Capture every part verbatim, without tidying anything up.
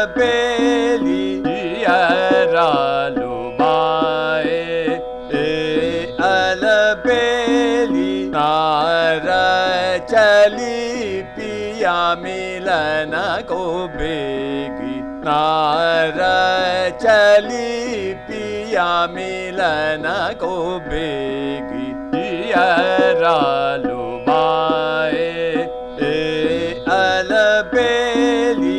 बेली रालू बाए ए अल बेली नार चली पिया मिलन को बेगी नार चली पिया मिलन को बेगी रालू बाए ए अल बेली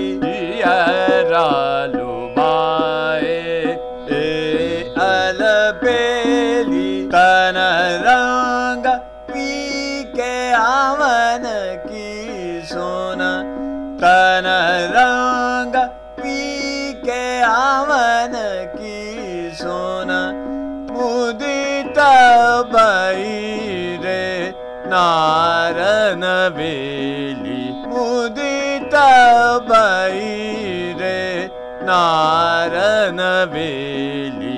रालू बाए ए अल बेली तन रंग पी के आवन की सोना तन रंग पी के आवन की सोना मुदित बहिरे नारन बेली मुदित बहिरे नारन बेली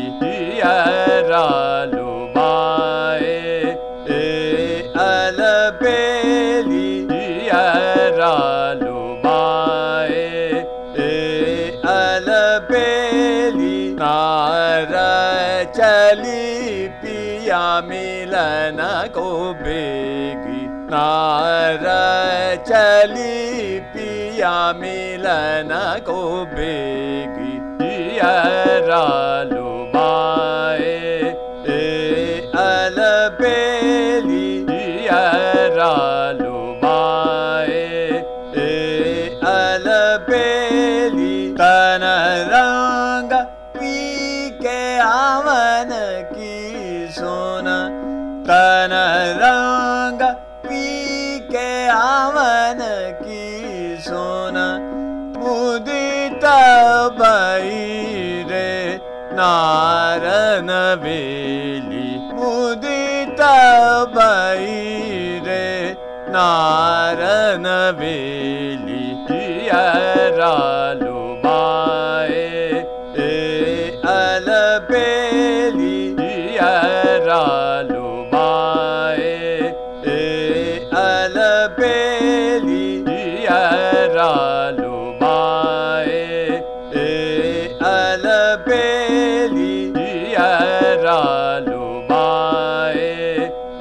रालू बाए ए अल बेली रालू बाए ए अल बेली नार चली पिया मिलन को बेगी नार चली पिया मिलन को बेगी रालू बाए ए अल बेली रालू बाए ए अल बेली तन रंग पी के आवन की सोना तन रंग पी के आवन की सोना मुदित बहिरे नारन बेली मुदित बहिरे नारन बेली रालू